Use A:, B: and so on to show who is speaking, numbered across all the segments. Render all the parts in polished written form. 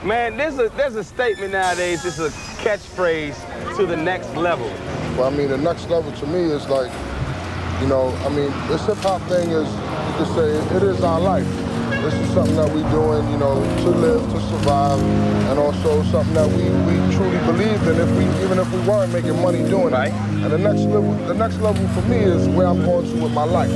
A: Man, there's a statement nowadays, it's a catchphrase to the next level.
B: Well, I mean, the next level to me is like, you know, I mean, this hip-hop thing is, you could say, it is our life. This is something that we're doing, you know, to live, to survive, and also something that we truly believe in, even if we weren't making money doing it. And the next level for me is where I'm going to with my life.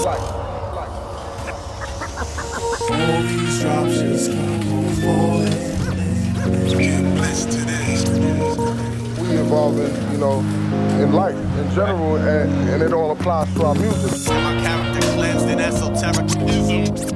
C: All these options keep on falling. Get blessed to this.
B: We evolving, you know, in life in general, and it all applies to our music.
C: My character cleansed in esotericism.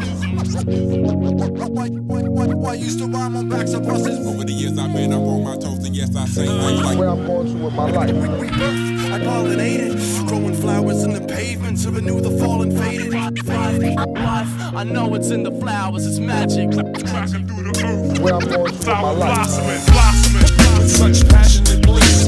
C: Why used to rhyme on backs of buses? Over the years I've been up on my toes, and yes, I say things like
B: where I'm going to with my life.
C: I pollinated, growing flowers in the pavement to renew the fallen faded. I know it's in the flowers, it's magic. Cracking through the earth.
B: Where I'm going to with my life.
C: Blossoming with such passionate bliss.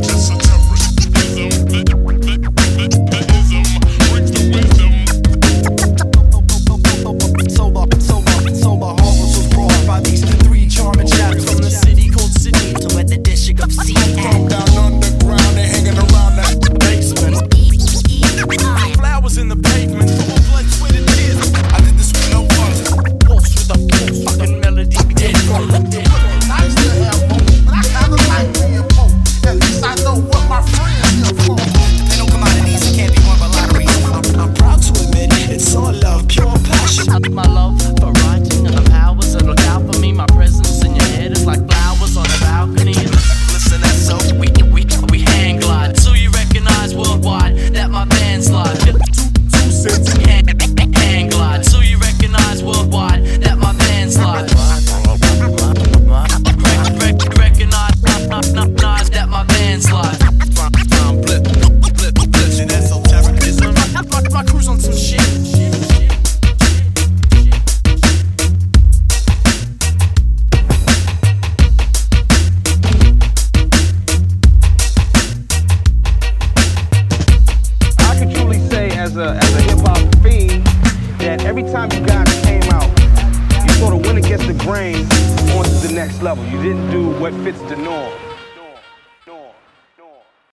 A: As a hip-hop fiend, that every time you guys came out, you sort of went against the grain onto the next level. You didn't do what fits the norm.